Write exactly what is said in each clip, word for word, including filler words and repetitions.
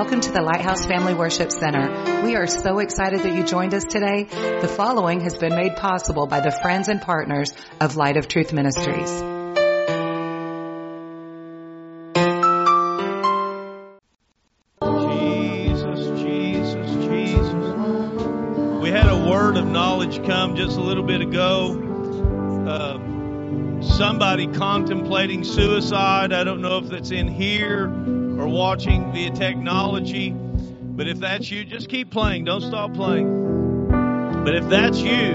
welcome to the Lighthouse Family Worship Center. We are so excited that you joined us today. The following has been made possible by the friends and partners of Light of Truth Ministries. Jesus, Jesus, Jesus. We had a word of knowledge come just a little bit ago. Uh, somebody contemplating suicide. I don't know if that's in here or watching via technology, but if that's you, just keep playing. Don't stop playing. But if that's you,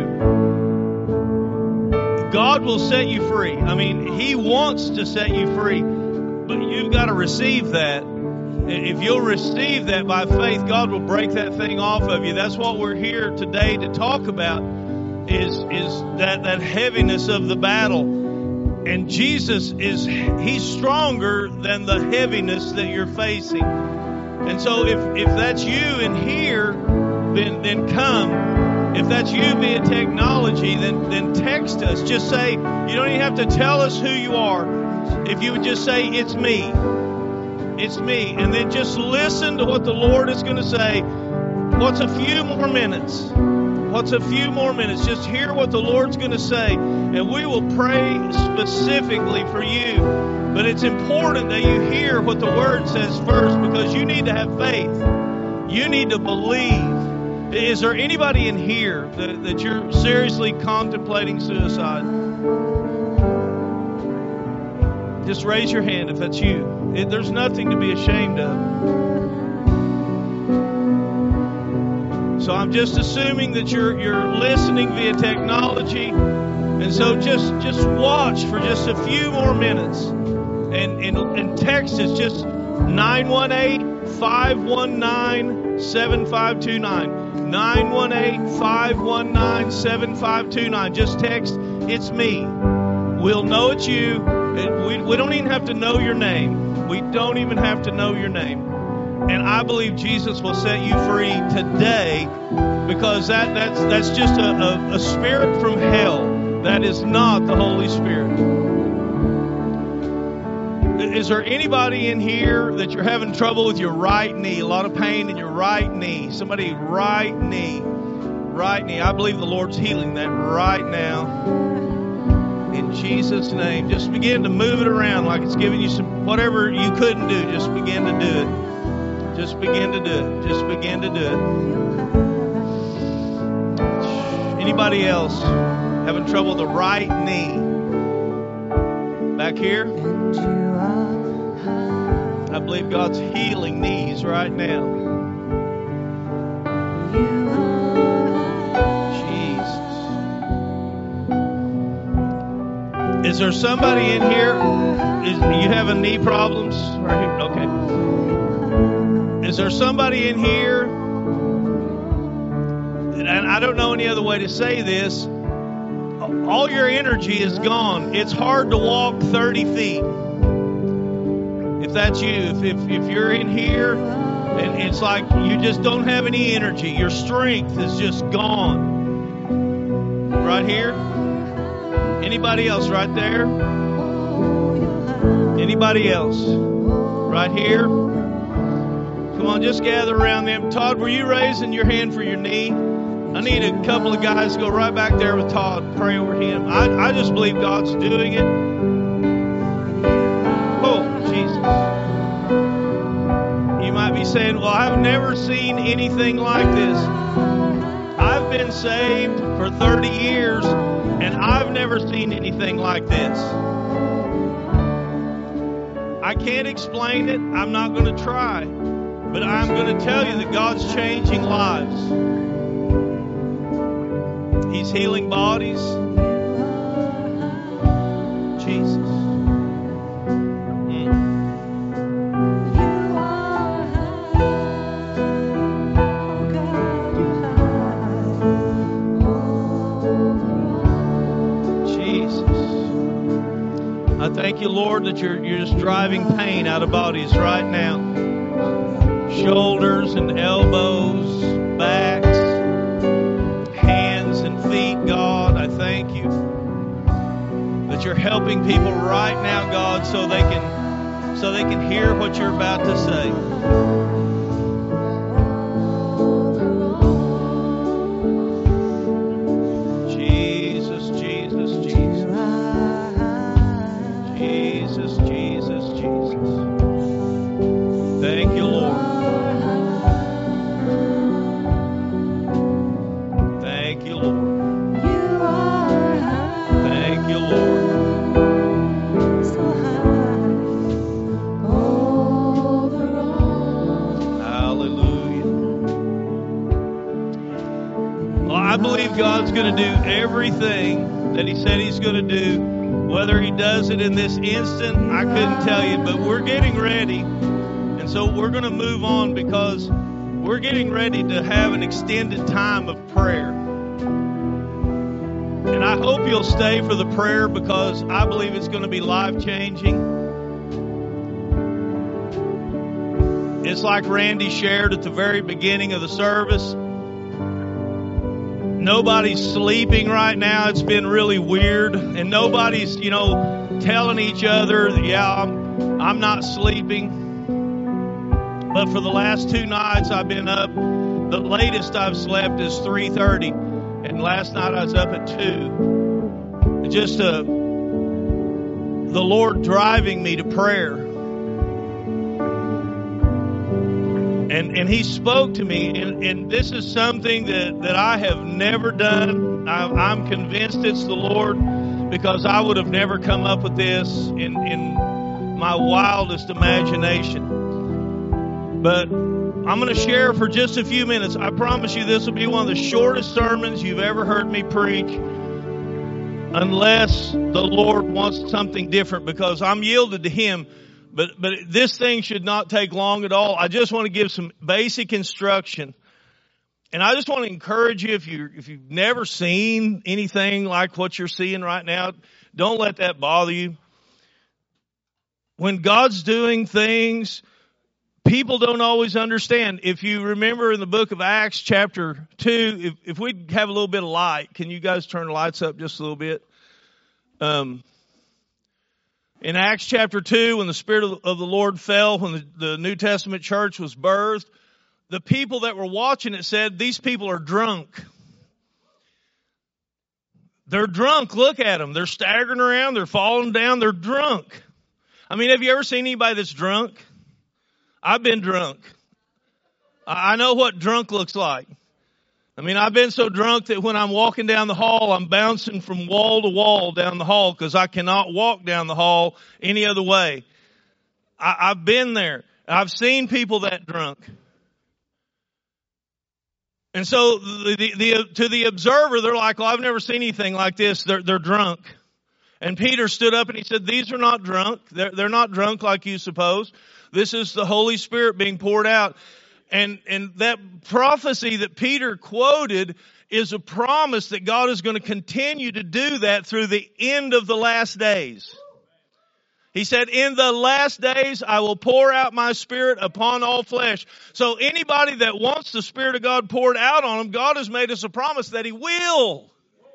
God will set you free. I mean, He wants to set you free, but you've got to receive that. If you'll receive that by faith, God will break that thing off of you. That's what we're here today to talk about, is, is that, that heaviness of the battle. And Jesus is, He's stronger than the heaviness that you're facing. And so if, if that's you in here, then, then come. If that's you via technology, then, then text us. Just say, you don't even have to tell us who you are. If you would just say, it's me. It's me. And then just listen to what the Lord is going to say. What's a few more minutes? What's a few more minutes? Just hear what the Lord's going to say, and we will pray specifically for you. But it's important that you hear what the Word says first, because you need to have faith. You need to believe. Is there anybody in here that, that you're seriously contemplating suicide? Just raise your hand if that's you. It, there's nothing to be ashamed of. So I'm just assuming that you're you're listening via technology, and so just just watch for just a few more minutes, and and, and text us just nine one eight, five one nine, seven five two nine. nine one eight, five one nine, seven five two nine. Just text, it's me. We'll know it's you. We, we don't even have to know your name. We don't even have to know your name. And I believe Jesus will set you free today, because that, that's that's just a, a, a spirit from hell. That is not the Holy Spirit. Is there anybody in here that you're having trouble with your right knee? A lot of pain in your right knee. Somebody, right knee. Right knee. I believe the Lord's healing that right now. In Jesus' name. Just begin to move it around like it's giving you some, whatever you couldn't do, just begin to do it. Just begin to do it. Just begin to do it. Anybody else having trouble with the right knee? Back here? I believe God's healing knees right now. Jesus. Is there somebody in here? Is you having knee problems? Right here? Okay. Is there somebody in here, and I don't know any other way to say this, all your energy is gone. It's hard to walk thirty feet. If that's you, if, if, if you're in here, and it's like you just don't have any energy. Your strength is just gone. Right here? Anybody else right there? Anybody else? Right here? Come on, just gather around them. Todd, were you raising your hand for your knee? I need a couple of guys to go right back there with Todd, pray over him. I, I just believe God's doing it. Oh, Jesus. You might be saying, well, I've never seen anything like this. I've been saved for thirty years, and I've never seen anything like this. I can't explain it. I'm not going to try. But I'm going to tell you that God's changing lives. He's healing bodies. Jesus. Mm. Jesus. I thank you, Lord, that you're, you're just driving pain out of bodies right now. Shoulders and elbows, backs, hands and feet, God, I thank you that you're helping people right now, God, so they can so they can hear what you're about to say. I believe God's going to do everything that He said He's going to do. Whether He does it in this instant, I couldn't tell you, but we're getting ready. And so we're going to move on because we're getting ready to have an extended time of prayer. And I hope you'll stay for the prayer because I believe it's going to be life-changing. It's like Randy shared at the very beginning of the service. Nobody's sleeping right now. It's been really weird. And nobody's, you know, telling each other, yeah, I'm, I'm not sleeping. But for the last two nights I've been up. The latest I've slept is three thirty. And last night I was up at two. Just uh, the Lord driving me to prayer. And and He spoke to me. And, and this is something that, that I have never done. I, I'm convinced it's the Lord because I would have never come up with this in, in my wildest imagination. But I'm going to share for just a few minutes. I promise you this will be one of the shortest sermons you've ever heard me preach, unless the Lord wants something different, because I'm yielded to Him. But but this thing should not take long at all. I just want to give some basic instruction. And I just want to encourage you, if you if you've never seen anything like what you're seeing right now, don't let that bother you. When God's doing things, people don't always understand. If you remember in the book of Acts chapter two, if, if we have a little bit of light, can you guys turn the lights up just a little bit? Um, in Acts chapter two, when the Spirit of, of the Lord fell, when the, the New Testament church was birthed, the people that were watching it said, these people are drunk. They're drunk. Look at them. They're staggering around. They're falling down. They're drunk. I mean, have you ever seen anybody that's drunk? I've been drunk. I know what drunk looks like. I mean, I've been so drunk that when I'm walking down the hall, I'm bouncing from wall to wall down the hall because I cannot walk down the hall any other way. I, I've been there. I've seen people that drunk. And so the, the, the, to the observer, they're like, well, I've never seen anything like this. They're, they're drunk. And Peter stood up and he said, these are not drunk. They're, they're not drunk like you suppose. This is the Holy Spirit being poured out. And, and that prophecy that Peter quoted is a promise that God is going to continue to do that through the end of the last days. He said, in the last days, I will pour out my Spirit upon all flesh. So anybody that wants the Spirit of God poured out on them, God has made us a promise that He will.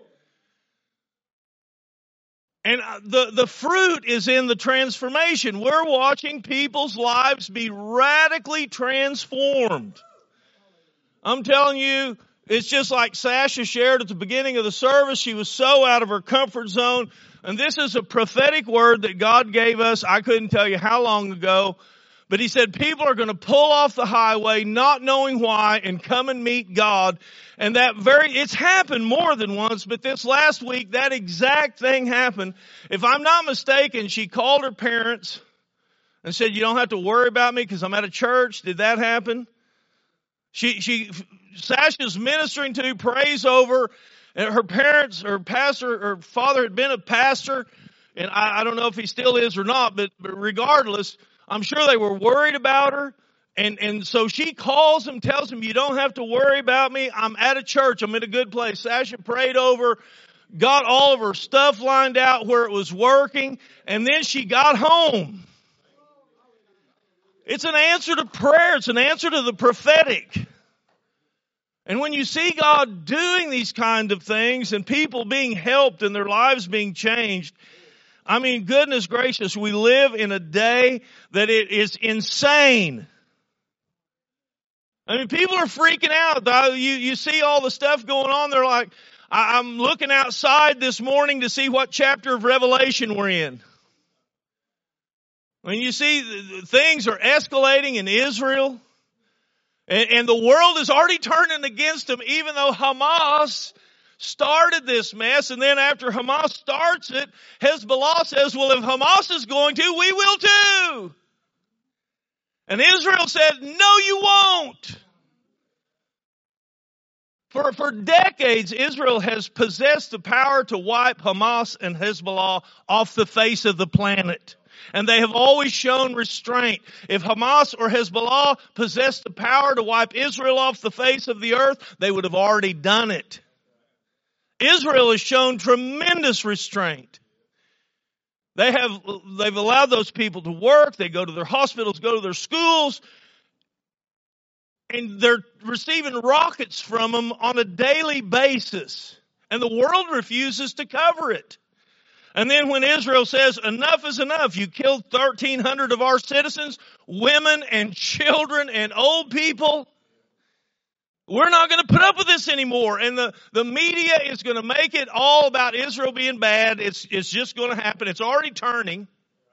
And the, the fruit is in the transformation. We're watching people's lives be radically transformed. I'm telling you, it's just like Sasha shared at the beginning of the service. She was so out of her comfort zone. And this is a prophetic word that God gave us. I couldn't tell you how long ago. But He said people are going to pull off the highway not knowing why and come and meet God. And that very, it's happened more than once, but this last week, that exact thing happened. If I'm not mistaken, she called her parents and said, you don't have to worry about me because I'm at a church. Did that happen? She, she, Sasha's ministering to, prays over, and her parents, her pastor, her father had been a pastor, and I, I don't know if he still is or not, but, but regardless, I'm sure they were worried about her. And, and so she calls him, tells him, you don't have to worry about me. I'm at a church. I'm in a good place. Sasha prayed over, got all of her stuff lined out where it was working. And then she got home. It's an answer to prayer. It's an answer to the prophetic. And when you see God doing these kind of things and people being helped and their lives being changed, I mean, goodness gracious, we live in a day that it is insane. I mean, people are freaking out. You, you see all the stuff going on. They're like, I'm looking outside this morning to see what chapter of Revelation we're in. When you see things are escalating in Israel, and, and the world is already turning against them, even though Hamas started this mess. And then after Hamas starts it, Hezbollah says, well, if Hamas is going to, we will too. And Israel said, no, you won't. For, for decades, Israel has possessed the power to wipe Hamas and Hezbollah off the face of the planet. And they have always shown restraint. If Hamas or Hezbollah possessed the power to wipe Israel off the face of the earth, they would have already done it. Israel has shown tremendous restraint. They have, they've allowed those people to work. They go to their hospitals, go to their schools. And they're receiving rockets from them on a daily basis. And the world refuses to cover it. And then when Israel says, enough is enough, you killed thirteen hundred of our citizens, women and children and old people, we're not going to put up with this anymore. And the, the media is going to make it all about Israel being bad. It's, it's just going to happen. It's already turning.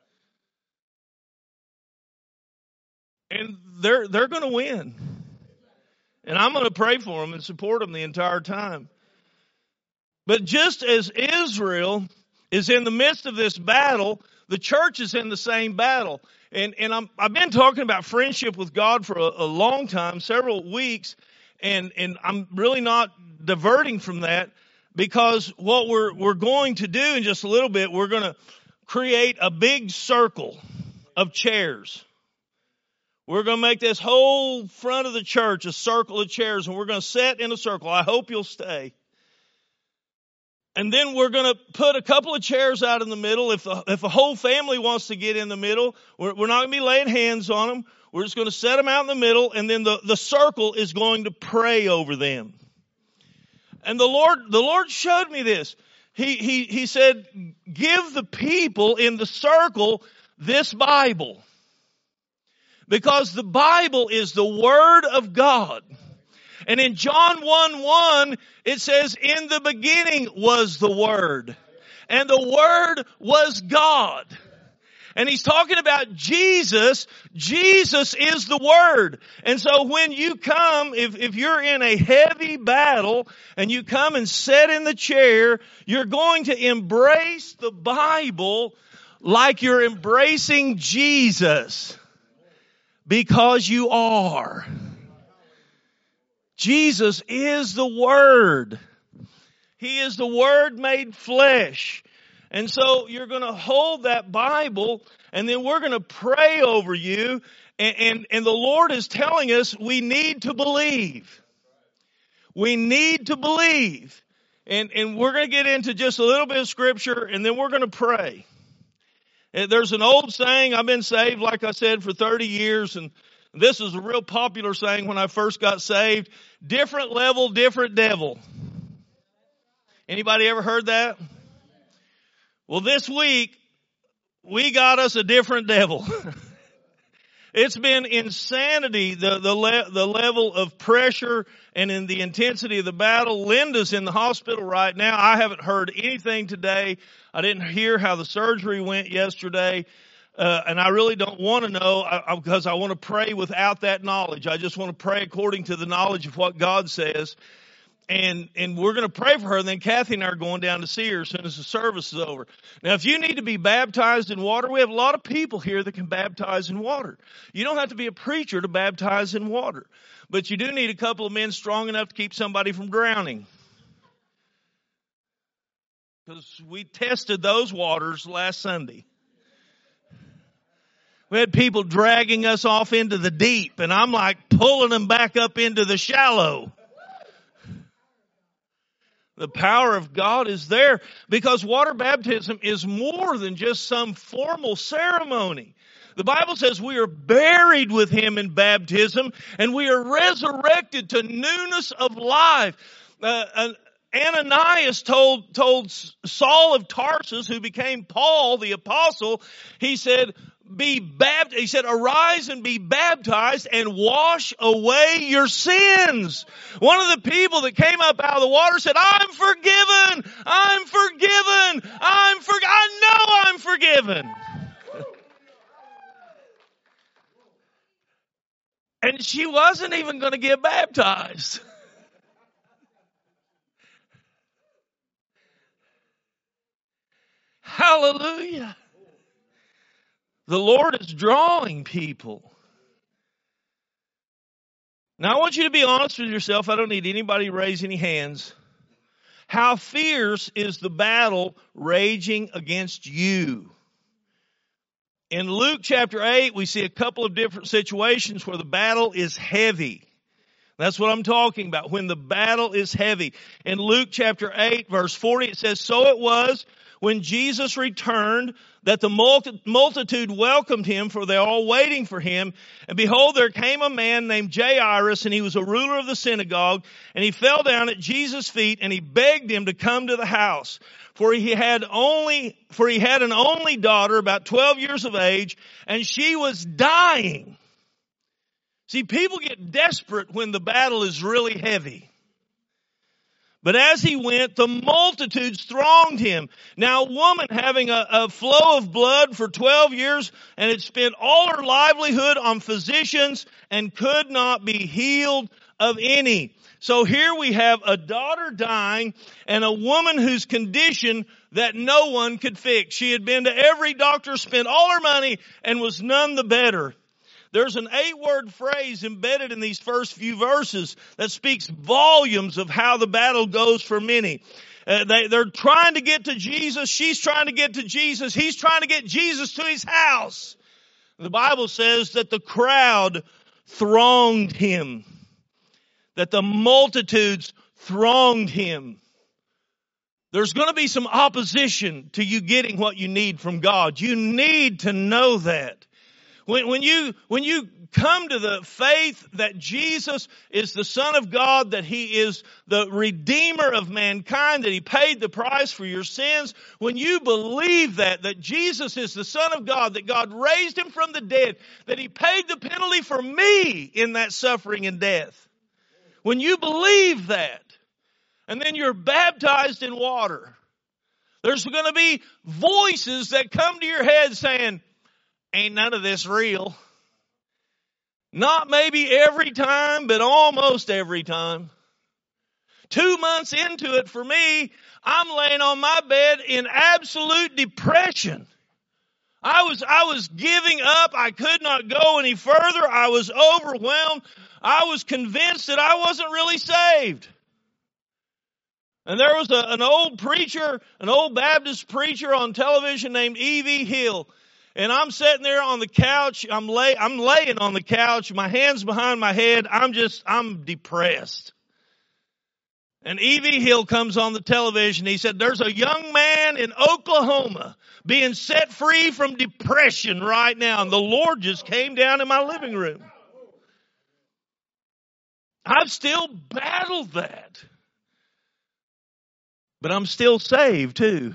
And they're, they're going to win. And I'm going to pray for them and support them the entire time. But just as Israel is in the midst of this battle, the church is in the same battle. And, and I'm, I've been talking about friendship with God for a, a long time, several weeks, and, and I'm really not diverting from that, because what we're, we're going to do in just a little bit, we're going to create a big circle of chairs. We're going to make this whole front of the church a circle of chairs, and we're going to sit in a circle. I hope you'll stay. And then we're going to put a couple of chairs out in the middle. If the, if a whole family wants to get in the middle, we're, we're not going to be laying hands on them. We're just going to set them out in the middle, and then the, the circle is going to pray over them. And the Lord, the Lord showed me this. He, he, he said, give the people in the circle this Bible. Because the Bible is the Word of God. And in John one one, it says, in the beginning was the Word. And the Word was God. And he's talking about Jesus. Jesus is the Word. And so when you come, if, if you're in a heavy battle and you come and sit in the chair, you're going to embrace the Bible like you're embracing Jesus. Because you are. Jesus is the Word. He is the Word made flesh. And so you're going to hold that Bible, and then we're going to pray over you. And, and, and the Lord is telling us we need to believe. We need to believe. And, and we're going to get into just a little bit of Scripture, and then we're going to pray. There's an old saying, I've been saved, like I said, for thirty years, and this is a real popular saying when I first got saved. Different level, different devil. Anybody ever heard that? Well, this week, we got us a different devil. It's been insanity, the, the, le- the level of pressure and in the intensity of the battle. Linda's in the hospital right now. I haven't heard anything today. I didn't hear how the surgery went yesterday. Uh, and I really don't want to know I, I, because I want to pray without that knowledge. I just want to pray according to the knowledge of what God says. And, and we're going to pray for her. And then Kathy and I are going down to see her as soon as the service is over. Now, if you need to be baptized in water, we have a lot of people here that can baptize in water. You don't have to be a preacher to baptize in water. But you do need a couple of men strong enough to keep somebody from drowning. Because we tested those waters last Sunday. We had people dragging us off into the deep, and I'm like pulling them back up into the shallow. The power of God is there, because water baptism is more than just some formal ceremony. The Bible says we are buried with Him in baptism, and we are resurrected to newness of life. Uh, Ananias told, told Saul of Tarsus, who became Paul the apostle, he said, be baptized. He said, arise and be baptized and wash away your sins. One of the people that came up out of the water said, I'm forgiven. I'm forgiven. I'm for, I know I'm forgiven. And she wasn't even going to get baptized. Hallelujah. The Lord is drawing people. Now, I want you to be honest with yourself. I don't need anybody to raise any hands. How fierce is the battle raging against you? In Luke chapter eight, we see a couple of different situations where the battle is heavy. That's what I'm talking about, when the battle is heavy. In Luke chapter eight, verse forty, it says, "So it was when Jesus returned that the multitude welcomed him, for they were all waiting for him. And behold, there came a man named Jairus, and he was a ruler of the synagogue, and he fell down at Jesus' feet, and he begged him to come to the house. For he had only, for he had an only daughter, about twelve years of age, and she was dying." See, people get desperate when the battle is really heavy. But as he went, the multitudes thronged him. Now a woman having a, a flow of blood for twelve years and had spent all her livelihood on physicians and could not be healed of any. So here we have a daughter dying and a woman whose condition that no one could fix. She had been to every doctor, spent all her money, and was none the better. There's an eight-word phrase embedded in these first few verses that speaks volumes of how the battle goes for many. Uh, they, they're trying to get to Jesus. She's trying to get to Jesus. He's trying to get Jesus to his house. The Bible says that the crowd thronged him, that the multitudes thronged him. There's going to be some opposition to you getting what you need from God. You need to know that. When, when you, when you come to the faith that Jesus is the Son of God, that He is the Redeemer of mankind, that He paid the price for your sins, when you believe that, that Jesus is the Son of God, that God raised Him from the dead, that He paid the penalty for me in that suffering and death. When you believe that, and then you're baptized in water, there's going to be voices that come to your head saying, "Ain't none of this real." Not maybe every time, but almost every time. Two months into it for me, I'm laying on my bed in absolute depression. I was, I was giving up. I could not go any further. I was overwhelmed. I was convinced that I wasn't really saved. And there was a, an old preacher, an old Baptist preacher on television named E V Hill. And I'm sitting there on the couch. I'm lay, I'm laying on the couch. My hands behind my head. I'm just, I'm depressed. And E V Hill comes on the television. He said, "There's a young man in Oklahoma being set free from depression right now. And the Lord just came down in my living room." I've still battled that. But I'm still saved too.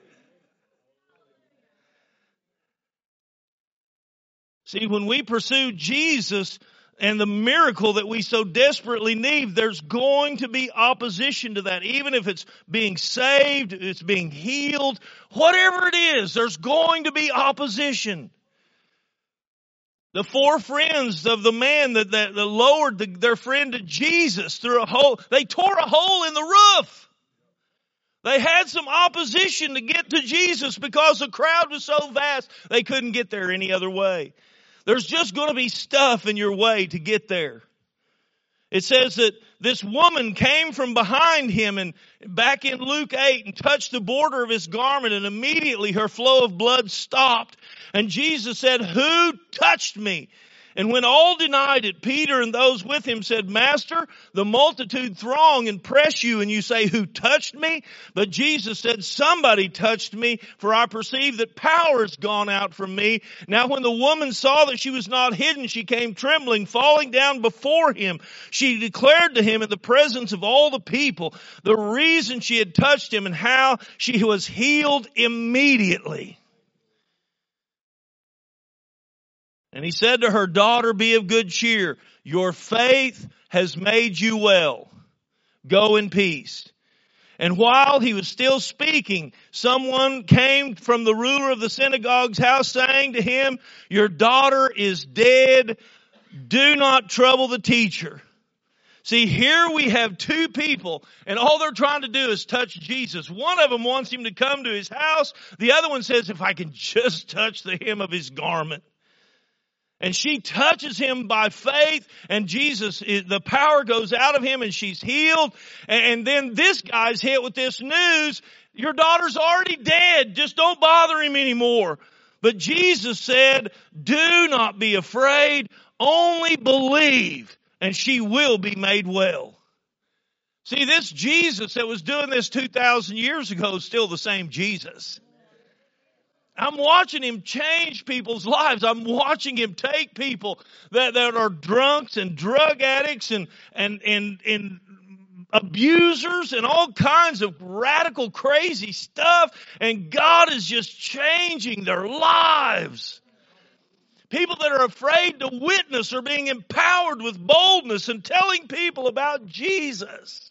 See, when we pursue Jesus and the miracle that we so desperately need, there's going to be opposition to that. Even if it's being saved, it's being healed, whatever it is, there's going to be opposition. The four friends of the man that, that, that lowered the, their friend to Jesus through a hole, they tore a hole in the roof. They had some opposition to get to Jesus because the crowd was so vast they couldn't get there any other way. There's just going to be stuff in your way to get there. It says that this woman came from behind him and back in Luke eight and touched the border of his garment, and immediately her flow of blood stopped. And Jesus said, "Who touched me?" And when all denied it, Peter and those with him said, "Master, the multitude throng and press you, and you say, 'Who touched me?' But Jesus said, 'Somebody touched me, for I perceive that power has gone out from me.' Now when the woman saw that she was not hidden, she came trembling, falling down before him. She declared to him in the presence of all the people the reason she had touched him and how she was healed immediately. And he said to her, 'Daughter, be of good cheer. Your faith has made you well. Go in peace.' And while he was still speaking, someone came from the ruler of the synagogue's house saying to him, 'Your daughter is dead. Do not trouble the teacher.'" See, here we have two people, and all they're trying to do is touch Jesus. One of them wants him to come to his house. The other one says, "If I can just touch the hem of his garment." And she touches him by faith, and Jesus, the power goes out of him, and she's healed. And then this guy's hit with this news, your daughter's already dead, just don't bother him anymore. But Jesus said, do not be afraid, only believe, and she will be made well. See, this Jesus that was doing this two thousand years ago is still the same Jesus. I'm watching him change people's lives. I'm watching him take people that, that are drunks and drug addicts and, and, and, and abusers and all kinds of radical, crazy stuff. And God is just changing their lives. People that are afraid to witness are being empowered with boldness and telling people about Jesus.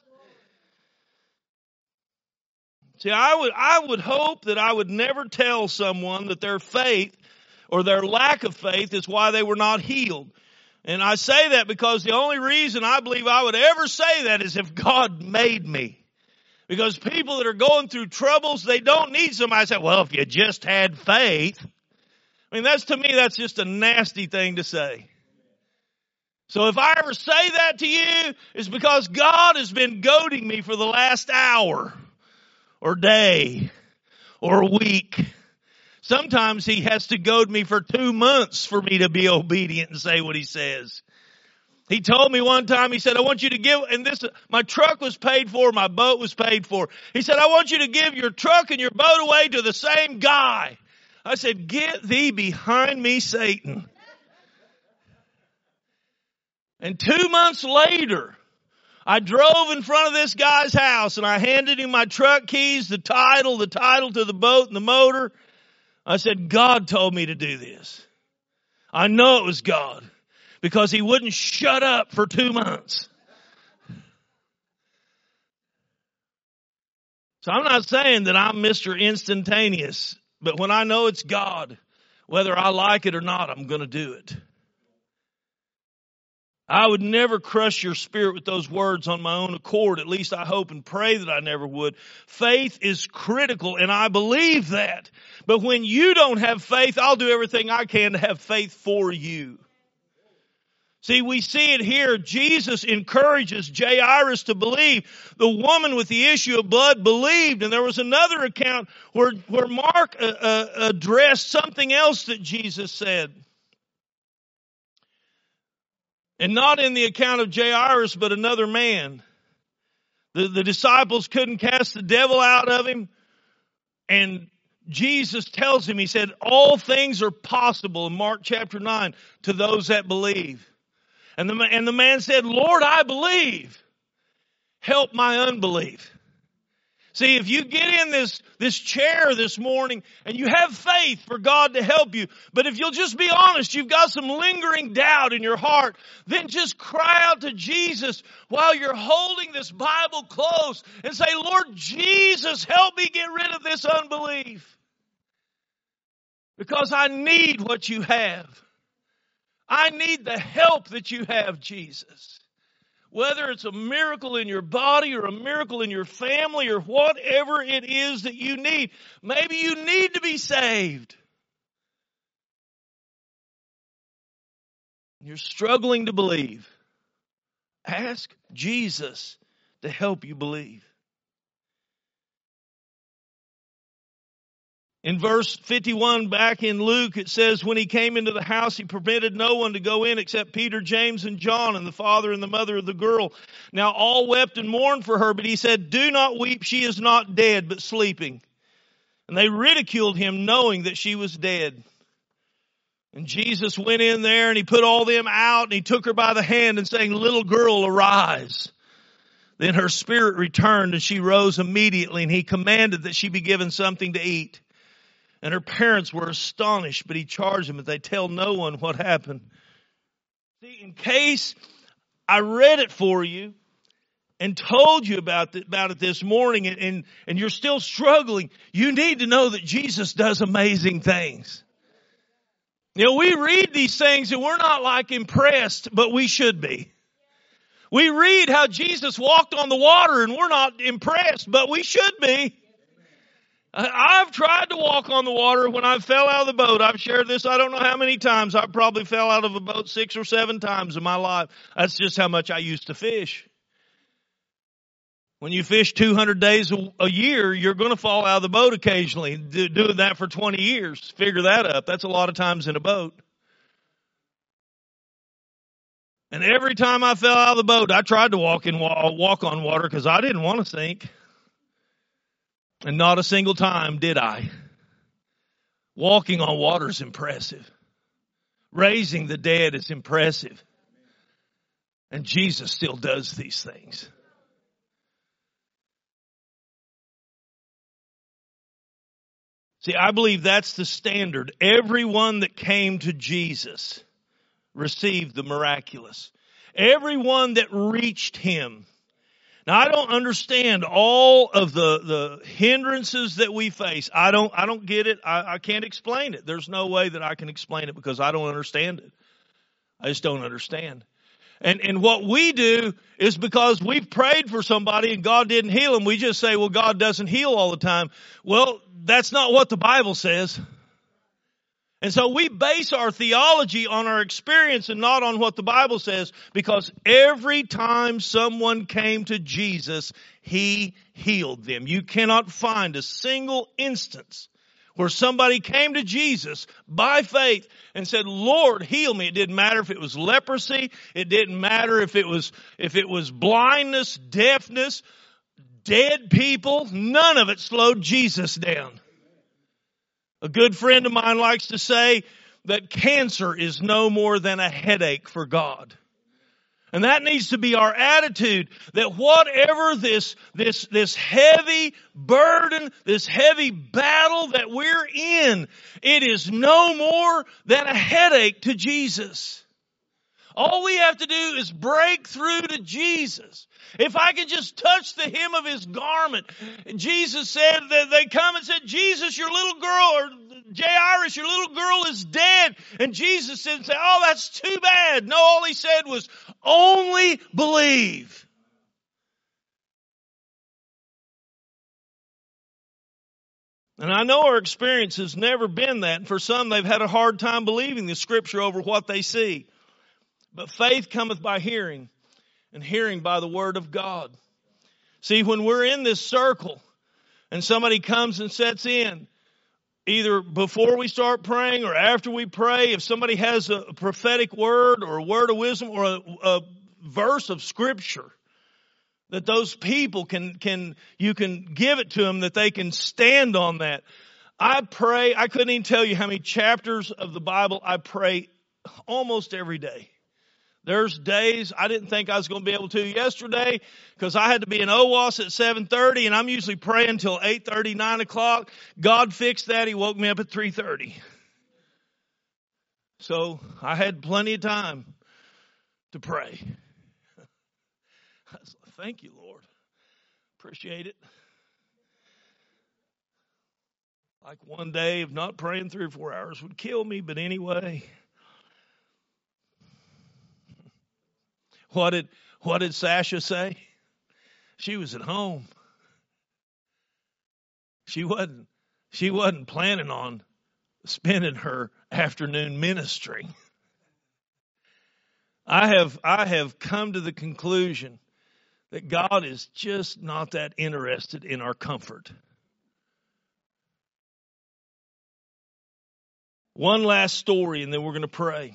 See, I would, I would hope that I would never tell someone that their faith or their lack of faith is why they were not healed. And I say that because the only reason I believe I would ever say that is if God made me. Because people that are going through troubles, they don't need somebody to say, well, if you just had faith. I mean, that's to me, that's just a nasty thing to say. So if I ever say that to you, it's because God has been goading me for the last hour. Or day, or week. Sometimes he has to goad me for two months for me to be obedient and say what he says. He told me one time, he said, I want you to give, and this, my truck was paid for, my boat was paid for. He said, I want you to give your truck and your boat away to the same guy. I said, get thee behind me, Satan. And two months later, I drove in front of this guy's house and I handed him my truck keys, the title, the title to the boat and the motor. I said, God told me to do this. I know it was God because he wouldn't shut up for two months. So I'm not saying that I'm Mister Instantaneous, but when I know it's God, whether I like it or not, I'm going to do it. I would never crush your spirit with those words on my own accord. At least I hope and pray that I never would. Faith is critical, and I believe that. But when you don't have faith, I'll do everything I can to have faith for you. See, we see it here. Jesus encourages Jairus to believe. The woman with the issue of blood believed. And there was another account where, where Mark uh, uh, addressed something else that Jesus said. And not in the account of Jairus, but another man. The, the disciples couldn't cast the devil out of him. And Jesus tells him, he said, all things are possible in Mark chapter nine to those that believe. And the, and the man said, Lord, I believe. Help my unbelief. See, if you get in this, this chair this morning and you have faith for God to help you, but if you'll just be honest, you've got some lingering doubt in your heart, then just cry out to Jesus while you're holding this Bible close and say, Lord Jesus, help me get rid of this unbelief. Because I need what you have. I need the help that you have, Jesus. Whether it's a miracle in your body or a miracle in your family or whatever it is that you need. Maybe you need to be saved. You're struggling to believe. Ask Jesus to help you believe. In verse fifty-one back in Luke, it says, when he came into the house, he permitted no one to go in except Peter, James, and John, and the father and the mother of the girl. Now all wept and mourned for her, but he said, do not weep, she is not dead, but sleeping. And they ridiculed him, knowing that she was dead. And Jesus went in there, and he put all them out, and he took her by the hand, and saying, little girl, arise. Then her spirit returned, and she rose immediately, and he commanded that she be given something to eat. And her parents were astonished, but he charged them that they tell no one what happened. See, in case I read it for you and told you about it, about it this morning and, and, and you're still struggling, you need to know that Jesus does amazing things. You know, we read these things and we're not like impressed, but we should be. We read how Jesus walked on the water and we're not impressed, but we should be. I've tried to walk on the water when I fell out of the boat. I've shared this I don't know how many times. I probably fell out of a boat six or seven times in my life. That's just how much I used to fish. When you fish two hundred days a year, you're going to fall out of the boat occasionally. Doing that for twenty years, figure that up. That's a lot of times in a boat. And every time I fell out of the boat, I tried to walk in walk on water because I didn't want to sink. And not a single time did I. Walking on water is impressive. Raising the dead is impressive. And Jesus still does these things. See, I believe that's the standard. Everyone that came to Jesus received the miraculous. Everyone that reached him. Now, I don't understand all of the, the hindrances that we face. I don't, I don't get it. I, I can't explain it. There's no way that I can explain it because I don't understand it. I just don't understand. And, and what we do is because we've prayed for somebody and God didn't heal them, we just say, well, God doesn't heal all the time. Well, that's not what the Bible says. And so we base our theology on our experience and not on what the Bible says, because every time someone came to Jesus, he healed them. You cannot find a single instance where somebody came to Jesus by faith and said, Lord, heal me. It didn't matter if it was leprosy. It didn't matter if it was, if it was blindness, deafness, dead people. None of it slowed Jesus down. A good friend of mine likes to say that cancer is no more than a headache for God. And that needs to be our attitude, that whatever this, this, this heavy burden, this heavy battle that we're in, it is no more than a headache to Jesus. All we have to do is break through to Jesus. If I could just touch the hem of his garment. Jesus said that they come and said, Jesus, your little girl, or Jairus, your little girl is dead. And Jesus said, oh, that's too bad. No, all he said was, only believe. And I know our experience has never been that. And for some, they've had a hard time believing the scripture over what they see. But faith cometh by hearing, and hearing by the word of God. See, when we're in this circle and somebody comes and sets in, either before we start praying or after we pray, if somebody has a prophetic word or a word of wisdom or a, a verse of scripture, that those people can, can, you can give it to them, that they can stand on that. I pray, I couldn't even tell you how many chapters of the Bible I pray almost every day. There's days I didn't think I was going to be able to yesterday because I had to be in O W A S at seven thirty, and I'm usually praying until eight thirty, nine o'clock. God fixed that. He woke me up at three thirty. So I had plenty of time to pray. I was like, thank you, Lord. Appreciate it. Like one day of not praying three or four hours would kill me, but anyway. What did, what did Sasha say? She was at home. She wasn't, she wasn't planning on spending her afternoon ministering. I have, I have come to the conclusion that God is just not that interested in our comfort. One last story and then we're going to pray.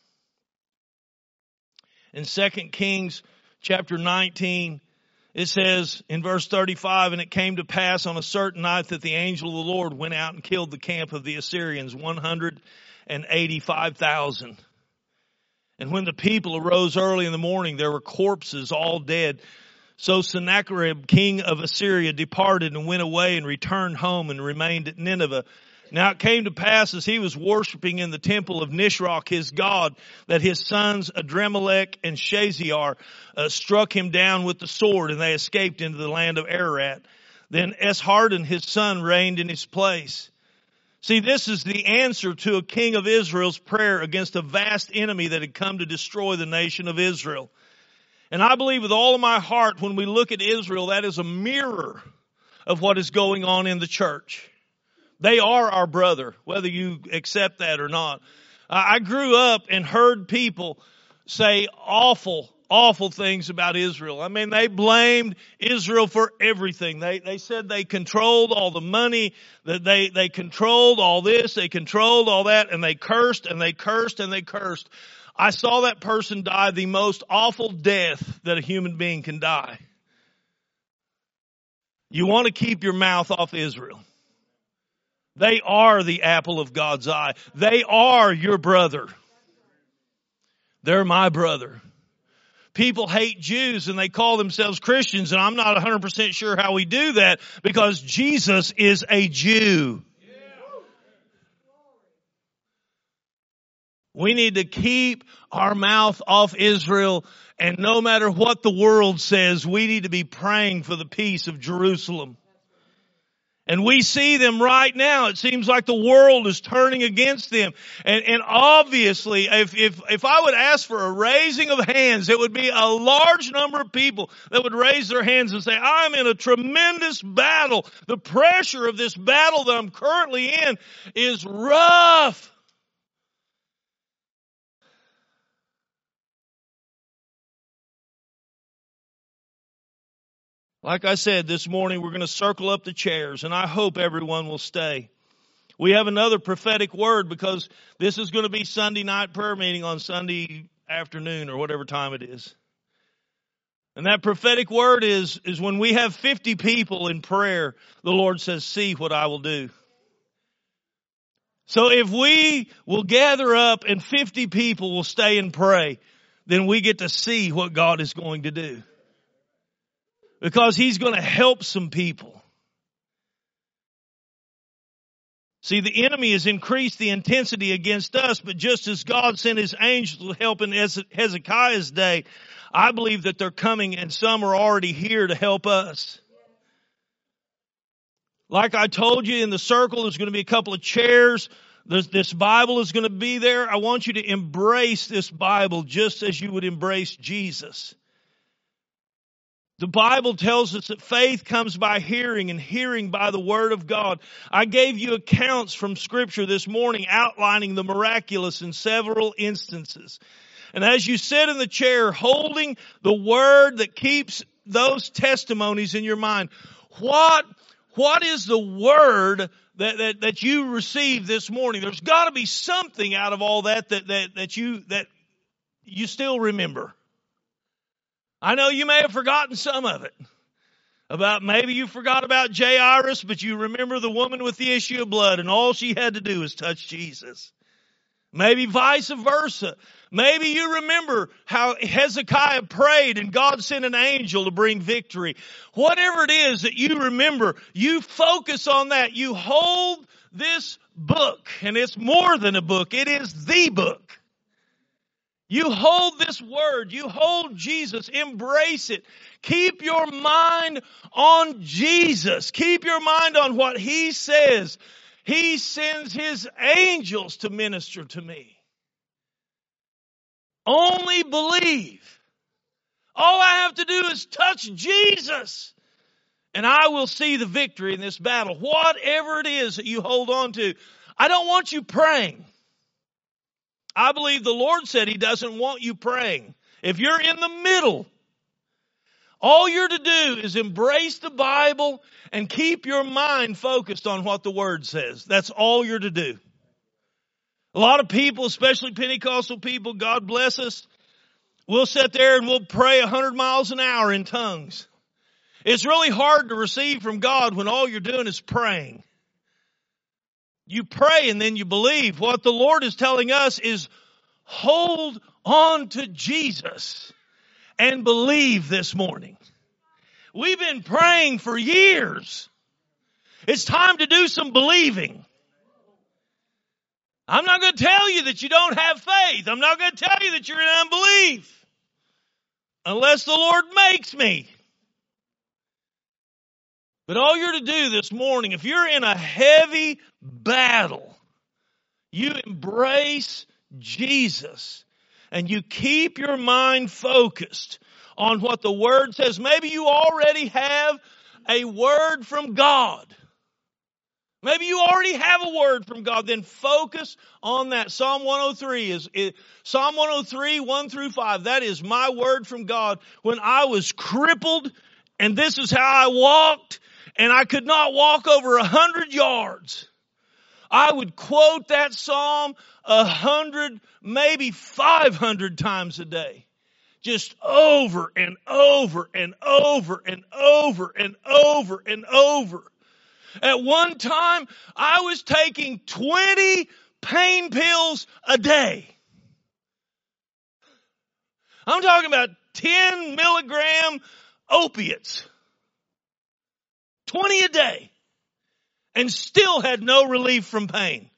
In Second Kings chapter nineteen, it says in verse thirty-five, and it came to pass on a certain night that the angel of the Lord went out and killed the camp of the Assyrians, one hundred eighty-five thousand. And when the people arose early in the morning, there were corpses all dead. So Sennacherib, king of Assyria, departed and went away and returned home and remained at Nineveh. Now it came to pass as he was worshiping in the temple of Nisroch, his god, that his sons Adremelech and Shaziar uh, struck him down with the sword, and they escaped into the land of Ararat. Then Esarhaddon, his son, reigned in his place. See, this is the answer to a king of Israel's prayer against a vast enemy that had come to destroy the nation of Israel. And I believe with all of my heart, when we look at Israel, that is a mirror of what is going on in the church. They are our brother, whether you accept that or not. I grew up and heard people say awful, awful things about Israel. I mean, they blamed Israel for everything. They they said they controlled all the money, that they, they controlled all this, they controlled all that, and they cursed and they cursed and they cursed. I saw that person die the most awful death that a human being can die. You want to keep your mouth off Israel. They are the apple of God's eye. They are your brother. They're my brother. People hate Jews and they call themselves Christians, and I'm not one hundred percent sure how we do that because Jesus is a Jew. We need to keep our mouth off Israel, and no matter what the world says, we need to be praying for the peace of Jerusalem. And we see them right now. It seems like the world is turning against them. And, and obviously, if, if, if I would ask for a raising of hands, it would be a large number of people that would raise their hands and say, I'm in a tremendous battle. The pressure of this battle that I'm currently in is rough. Like I said, this morning we're going to circle up the chairs, and I hope everyone will stay. We have another prophetic word because this is going to be Sunday night prayer meeting on Sunday afternoon or whatever time it is. And that prophetic word is, is when we have fifty people in prayer, the Lord says, see what I will do. So if we will gather up and fifty people will stay and pray, then we get to see what God is going to do. Because He's going to help some people. See, the enemy has increased the intensity against us, but just as God sent His angels to help in Hezekiah's day, I believe that they're coming and some are already here to help us. Like I told you, in the circle, there's going to be a couple of chairs. There's, this Bible is going to be there. I want you to embrace this Bible just as you would embrace Jesus. The Bible tells us that faith comes by hearing and hearing by the Word of God. I gave you accounts from Scripture this morning outlining the miraculous in several instances. And as you sit in the chair holding the Word that keeps those testimonies in your mind, what, what is the Word that, that, that you received this morning? There's got to be something out of all that that, that, that you, that you still remember. I know you may have forgotten some of it. About maybe you forgot about Jairus, but you remember the woman with the issue of blood, and all she had to do was touch Jesus. Maybe vice versa. Maybe you remember how Hezekiah prayed and God sent an angel to bring victory. Whatever it is that you remember, you focus on that. You hold this book, and it's more than a book. It is the book. You hold this word. You hold Jesus. Embrace it. Keep your mind on Jesus. Keep your mind on what He says. He sends His angels to minister to me. Only believe. All I have to do is touch Jesus, and I will see the victory in this battle. Whatever it is that you hold on to, I don't want you praying. I believe the Lord said He doesn't want you praying. If you're in the middle, all you're to do is embrace the Bible and keep your mind focused on what the Word says. That's all you're to do. A lot of people, especially Pentecostal people, God bless us, we'll sit there and we'll pray one hundred miles an hour in tongues. It's really hard to receive from God when all you're doing is praying. You pray and then you believe. What the Lord is telling us is hold on to Jesus and believe this morning. We've been praying for years. It's time to do some believing. I'm not going to tell you that you don't have faith. I'm not going to tell you that you're in unbelief. Unless the Lord makes me. But all you're to do this morning, if you're in a heavy battle, you embrace Jesus and you keep your mind focused on what the Word says. Maybe you already have a word from God. Maybe you already have a word from God. Then focus on that. Psalm one oh three is, is Psalm one oh three, one through five. That is my word from God. When I was crippled, and this is how I walked, and I could not walk over a hundred yards, I would quote that psalm a hundred, maybe five hundred times a day. Just over and over and over and over and over and over. At one time, I was taking twenty pain pills a day. I'm talking about ten milligram opiates. twenty a day. And still had no relief from pain.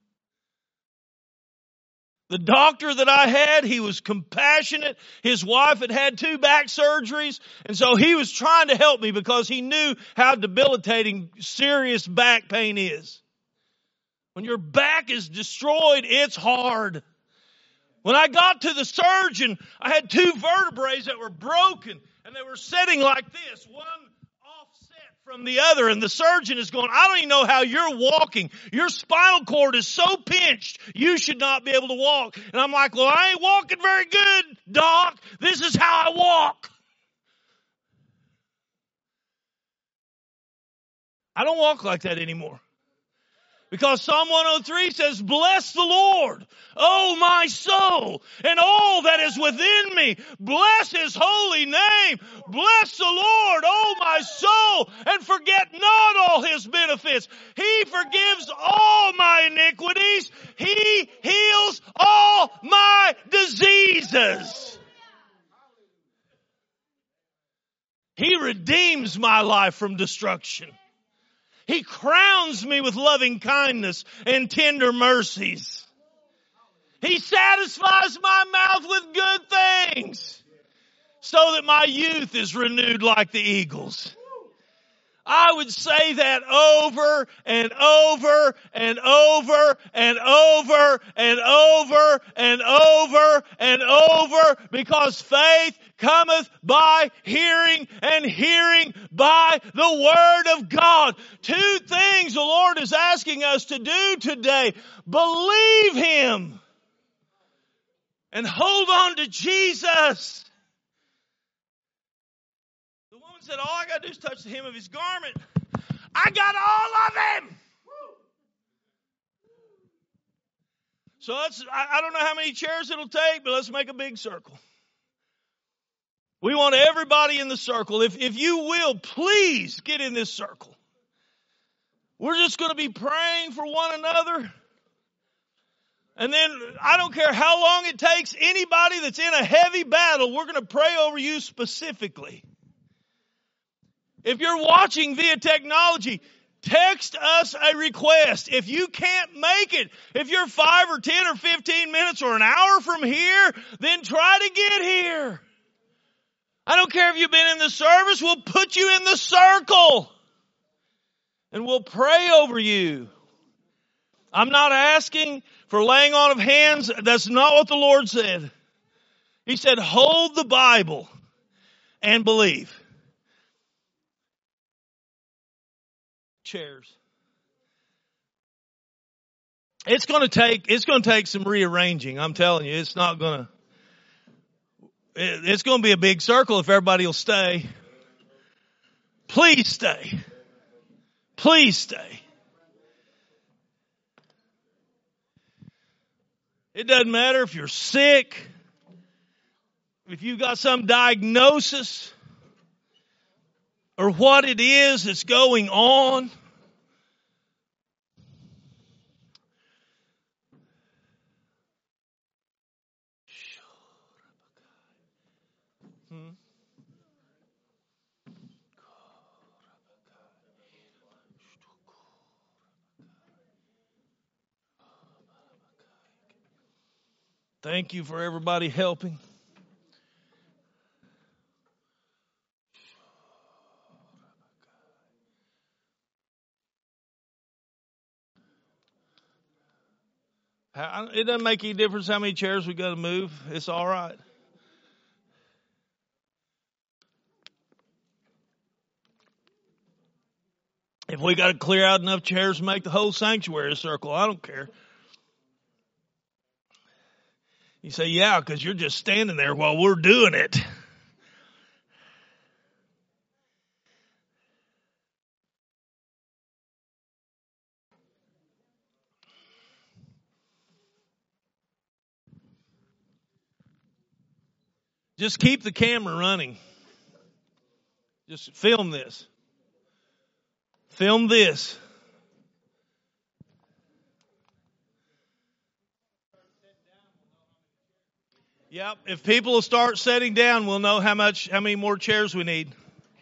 The doctor that I had, he was compassionate. His wife had had two back surgeries. And so he was trying to help me because he knew how debilitating serious back pain is. When your back is destroyed, it's hard. When I got to the surgeon, I had two vertebrae that were broken. And they were sitting like this, one from the other, and the surgeon is going, I don't even know how you're walking. Your spinal cord is so pinched, you should not be able to walk. And I'm like, well, I ain't walking very good, doc. This is how I walk. I don't walk like that anymore. Because Psalm one oh three says, bless the Lord, oh my soul, and all that is within me. Bless His holy name. Bless the Lord, oh my soul, and forget not all His benefits. He forgives all my iniquities. He heals all my diseases. He redeems my life from destruction. He crowns me with loving kindness and tender mercies. He satisfies my mouth with good things so that my youth is renewed like the eagles. I would say that over and over and over and over and over and over and over, because faith cometh by hearing, and hearing by the Word of God. Two things the Lord is asking us to do today. Believe Him and hold on to Jesus. The woman said, all I got to do is touch the hem of His garment. I got all of Him. So let's, I, I don't know how many chairs it'll take, but let's make a big circle. We want everybody in the circle. If, if you will, please get in this circle. We're just going to be praying for one another. And then I don't care how long it takes, anybody that's in a heavy battle, we're going to pray over you specifically. If you're watching via technology, text us a request. If you can't make it, if you're five or ten or fifteen minutes or an hour from here, then try to get here. I don't care if you've been in the service, we'll put you in the circle. And we'll pray over you. I'm not asking for laying on of hands. That's not what the Lord said. He said, hold the Bible and believe. Chairs. It's going to take, it's going to take some rearranging. I'm telling you, it's not going to, it's going to be a big circle if everybody will stay. Please stay. Please stay. It doesn't matter if you're sick, if you've got some diagnosis, or what it is that's going on. Hmm. Thank you for everybody helping. It doesn't make any difference how many chairs we got to move. It's all right. If we got to clear out enough chairs to make the whole sanctuary a circle, I don't care. You say, yeah, because you're just standing there while we're doing it. Just keep the camera running. Just film this. Film this. Yep. If people will start setting down, we'll know how much, how many more chairs we need.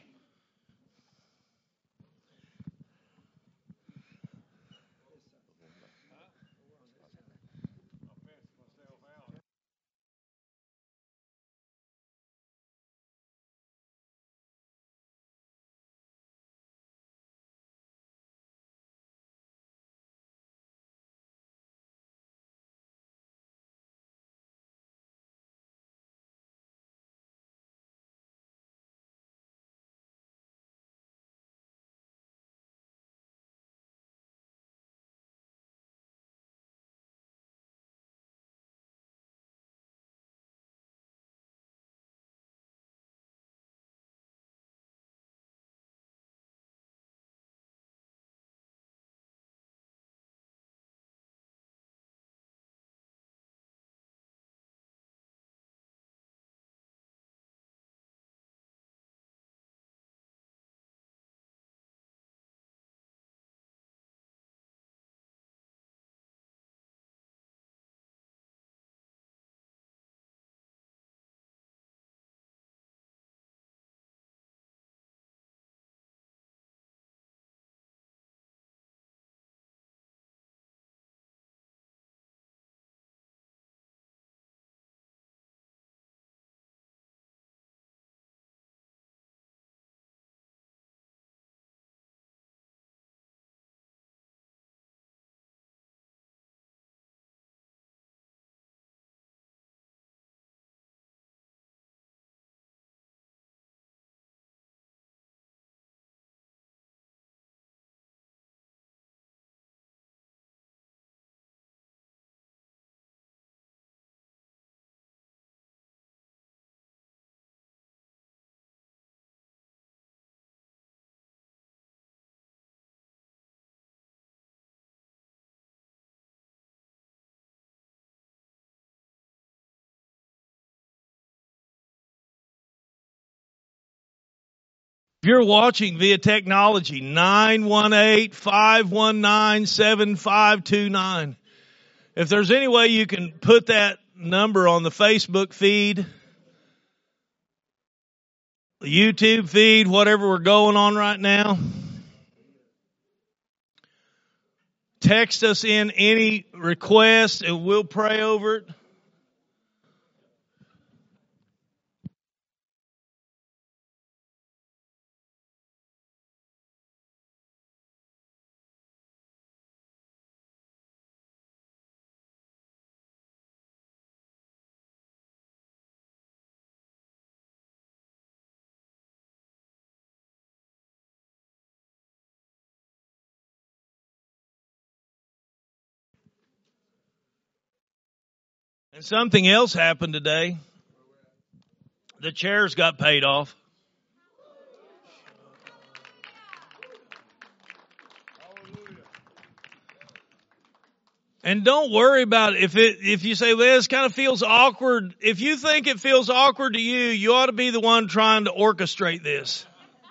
If you're watching via technology, nine one eight, five one nine, seven five two nine. If there's any way you can put that number on the Facebook feed, the YouTube feed, whatever we're going on right now, text us in any request and we'll pray over it. And something else happened today. The chairs got paid off. And don't worry about it. If it, if you say, well, this kind of feels awkward. If you think it feels awkward to you, you ought to be the one trying to orchestrate this.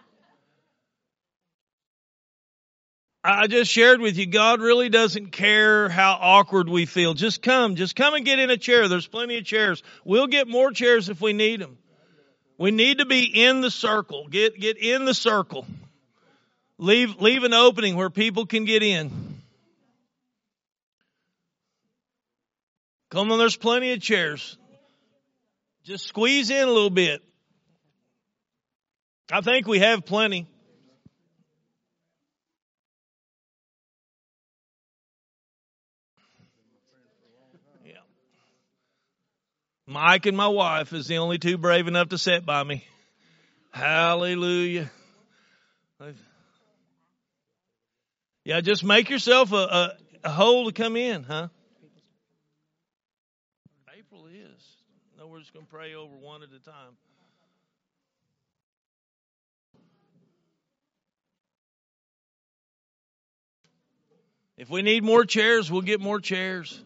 I just shared with you, God really doesn't care how awkward we feel. Just come, just come and get in a chair. There's plenty of chairs. We'll get more chairs if we need them. We need to be in the circle. Get, get in the circle. Leave, leave an opening where people can get in. Come on, there's plenty of chairs. Just squeeze in a little bit. I think we have plenty. Yeah. Mike and my wife is the only two brave enough to sit by me. Hallelujah. Yeah, just make yourself a, a, a hole to come in, huh? April is. No, we're just going to pray over one at a time. If we need more chairs, we'll get more chairs.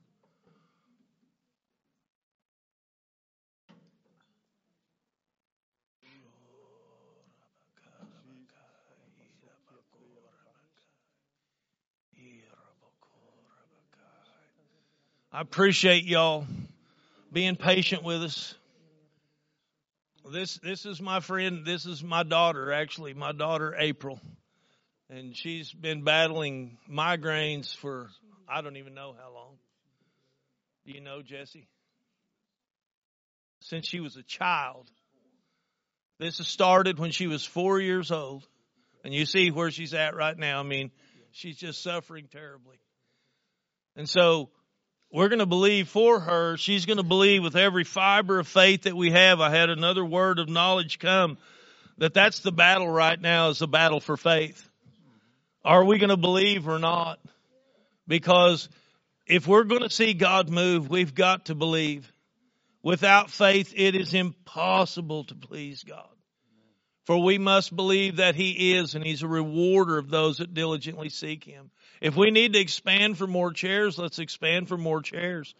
I appreciate y'all being patient with us. This this is my friend. This is my daughter, actually, my daughter April. And she's been battling migraines for I don't even know how long. Do you know, Jesse? Since she was a child. This has started when she was four years old. And you see where she's at right now. I mean, she's just suffering terribly. And so we're going to believe for her. She's going to believe with every fiber of faith that we have. I had another word of knowledge come that that's the battle right now is the battle for faith. Are we going to believe or not? Because if we're going to see God move, we've got to believe. Without faith, it is impossible to please God. For we must believe that He is, and He's a rewarder of those that diligently seek Him. If we need to expand for more chairs, let's expand for more chairs.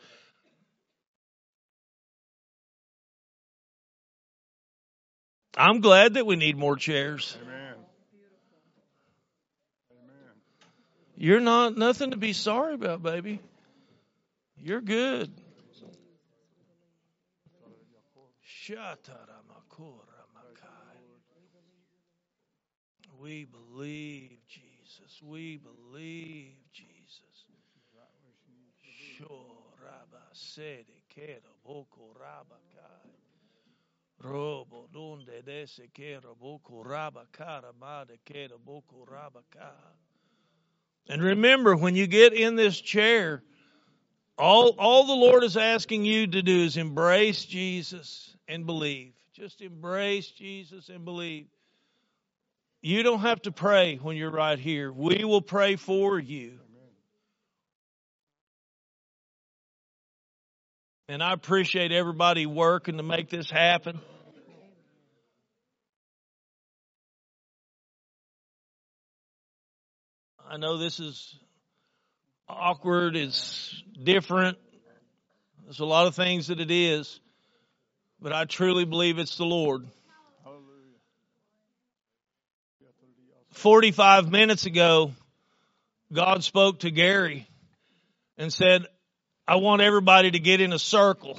I'm glad that we need more chairs. Amen. Amen. You're not nothing to be sorry about, baby. You're good. We believe, Jesus. We believe, Jesus. Robo donde dese kera boku raba kara made kera boku raba ka. And remember, when you get in this chair, all all the Lord is asking you to do is embrace Jesus and believe. Just embrace Jesus and believe. You don't have to pray when you're right here. We will pray for you. And I appreciate everybody working to make this happen. I know this is awkward, it's different. There's a lot of things that it is. But I truly believe it's the Lord. forty-five minutes ago, God spoke to Gary and said, I want everybody to get in a circle.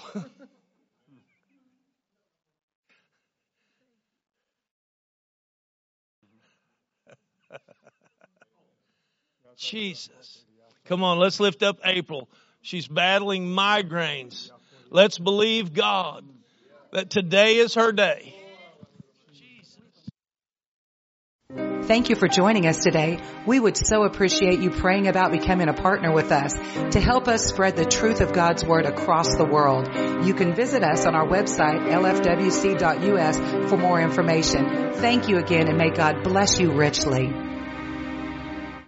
Jesus. Come on, let's lift up April. She's battling migraines. Let's believe God that today is her day. Thank you for joining us today. We would so appreciate you praying about becoming a partner with us to help us spread the truth of God's Word across the world. You can visit us on our website, L F W C dot U S, for more information. Thank you again, and may God bless you richly.